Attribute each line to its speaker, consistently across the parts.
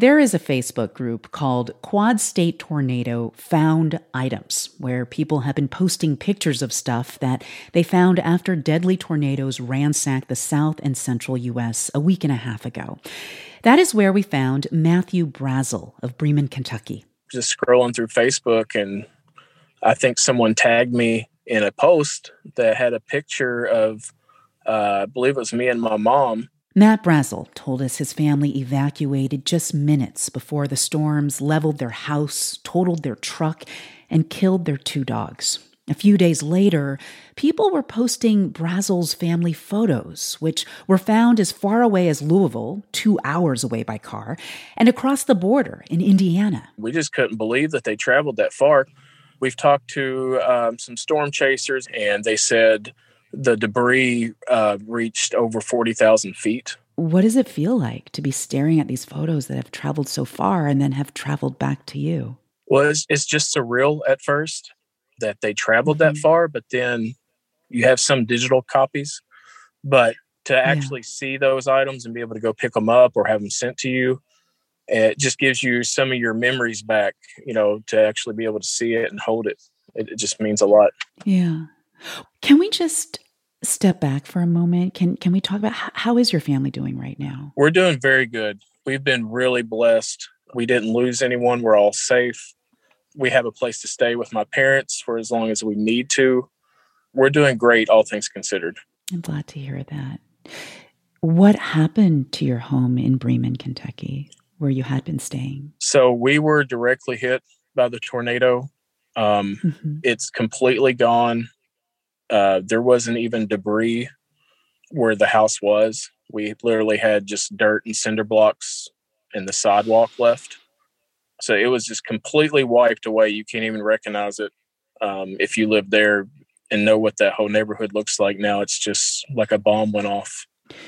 Speaker 1: There is a Facebook group called Quad State Tornado Found Items, where people have been posting pictures of stuff that they found after deadly tornadoes ransacked the south and central U.S. a week and a half ago. That is where we found Matthew Brazel of Bremen, Kentucky.
Speaker 2: Just scrolling through Facebook, and I think someone tagged me in a post that had a picture of, I believe it was me and my mom.
Speaker 1: Matt Brazel told us his family evacuated just minutes before the storms leveled their house, totaled their truck, and killed their 2 dogs. A few days later, people were posting Brazel's family photos, which were found as far away as Louisville, 2 hours away by car, and across the border in Indiana.
Speaker 2: We just couldn't believe that they traveled that far. We've talked to some storm chasers, and they said the debris reached over 40,000 feet.
Speaker 1: What does it feel like to be staring at these photos that have traveled so far and then have traveled back to you?
Speaker 2: Well, it's just surreal at first that they traveled that far, but then you have some digital copies. But to actually see those items and be able to go pick them up or have them sent to you, it just gives you some of your memories back, to actually be able to see it and hold it. It just means a lot.
Speaker 1: Yeah. Can we just step back for a moment? Can we talk about how is your family doing right now?
Speaker 2: We're doing very good. We've been really blessed. We didn't lose anyone. We're all safe. We have a place to stay with my parents for as long as we need to. We're doing great, all things considered.
Speaker 1: I'm glad to hear that. What happened to your home in Bremen, Kentucky, where you had been staying?
Speaker 2: So we were directly hit by the tornado. It's completely gone. There wasn't even debris where the house was. We literally had just dirt and cinder blocks and the sidewalk left. So it was just completely wiped away. You can't even recognize it. If you live there and know what that whole neighborhood looks like now, it's just like a bomb went off.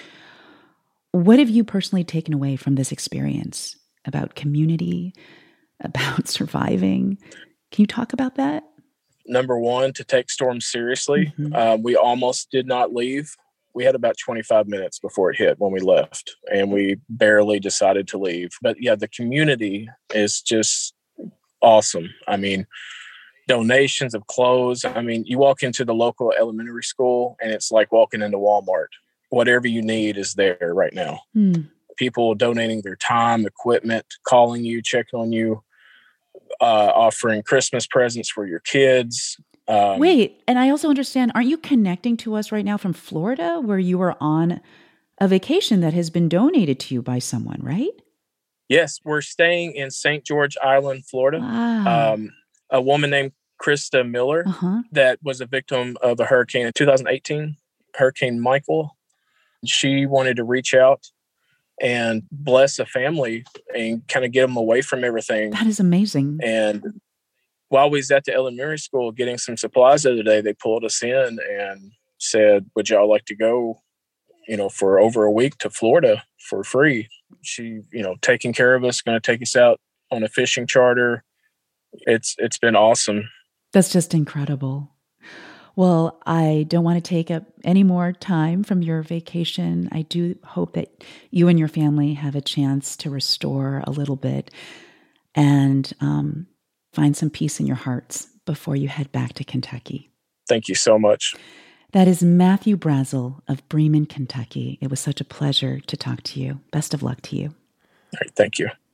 Speaker 1: What have you personally taken away from this experience about community, about surviving? Can you talk about that?
Speaker 2: Number one, to take storms seriously. We almost did not leave. We had about 25 minutes before it hit when we left, and we barely decided to leave. But yeah, the community is just awesome. I mean, donations of clothes. I mean, you walk into the local elementary school and it's like walking into Walmart. Whatever you need is there right now. People donating their time, equipment, calling you, checking on you, offering Christmas presents for your kids.
Speaker 1: Wait, and I also understand, aren't you connecting to us right now from Florida, where you were on a vacation that has been donated to you by someone, right?
Speaker 2: Yes, we're staying in St. George Island, Florida.
Speaker 1: Wow.
Speaker 2: A woman named Krista Miller that was a victim of a hurricane in 2018, Hurricane Michael. She wanted to reach out and bless a family and kind of get them away from everything.
Speaker 1: That is amazing.
Speaker 2: And while we was at the elementary school getting some supplies the other day, they pulled us in and said, would y'all like to go, for over a week to Florida for free? She, taking care of us, going to take us out on a fishing charter. It's been awesome.
Speaker 1: That's just incredible. Well, I don't want to take up any more time from your vacation. I do hope that you and your family have a chance to restore a little bit and find some peace in your hearts before you head back to Kentucky.
Speaker 2: Thank you so much.
Speaker 1: That is Matthew Brazel of Bremen, Kentucky. It was such a pleasure to talk to you. Best of luck to you.
Speaker 2: All right, thank you.